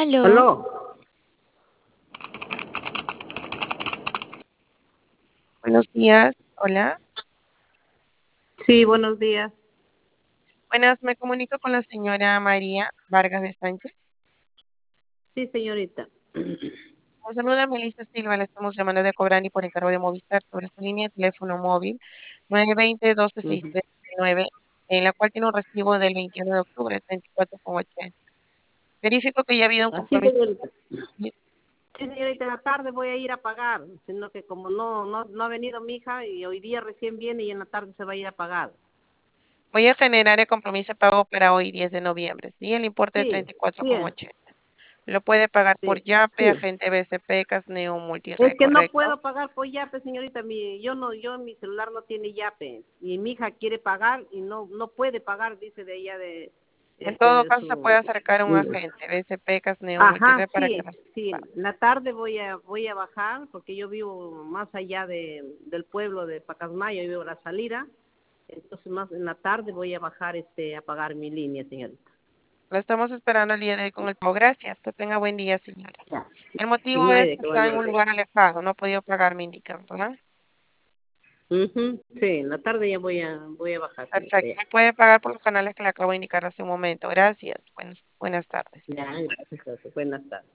Aló, Aló, buenos días. Hola. sí, buenos días. Buenas, me comunico con la señora María Vargas de Sánchez. Sí, señorita. Nos saluda Melissa Silva, le estamos llamando de Cobrani por encargo de Movistar sobre su línea de teléfono móvil 920 Ujú. 9 en la cual tiene un recibo del 21 de octubre, 34,80. Verifico que ya ha habido un Así, compromiso. señorita. Sí, señorita, en la tarde voy a ir a pagar, sino que como no ha venido mi hija y hoy día recién viene y en la tarde se va a ir a pagar. Voy a generar el compromiso de pago para hoy, 10 de noviembre, ¿sí? El importe de Sí, bien, 34,80. Lo puede pagar por sí, Yape, sí. agente BCP, Casneo, Es Multired, que no ¿correcto? puedo pagar por Yape, señorita. Yo mi celular no tiene Yape y mi hija quiere pagar y no puede pagar, dice de ella En todo de caso, se puede su. acercar a un agente, BCP, Casneo, Ajá, Multired, para que sí, las sí. pague. En la tarde voy a bajar porque yo vivo más allá del pueblo de Pacasmayo, yo vivo en la salida. Entonces más en la tarde voy a bajar a pagar mi línea, señorita. Lo estamos esperando el día de hoy con el pago. Gracias. Que tenga buen día, señora. Ya. El Y motivo no hay es de que qué está en volver. un lugar alejado, no ha podido pagar, me indican, ¿verdad? Ujú, sí, en la tarde ya voy a bajar, señorita. Perfecto. Puede pagar por los canales que le acabo de indicar hace un momento. Gracias. Buenas tardes. Ya, gracias. Buenas tardes.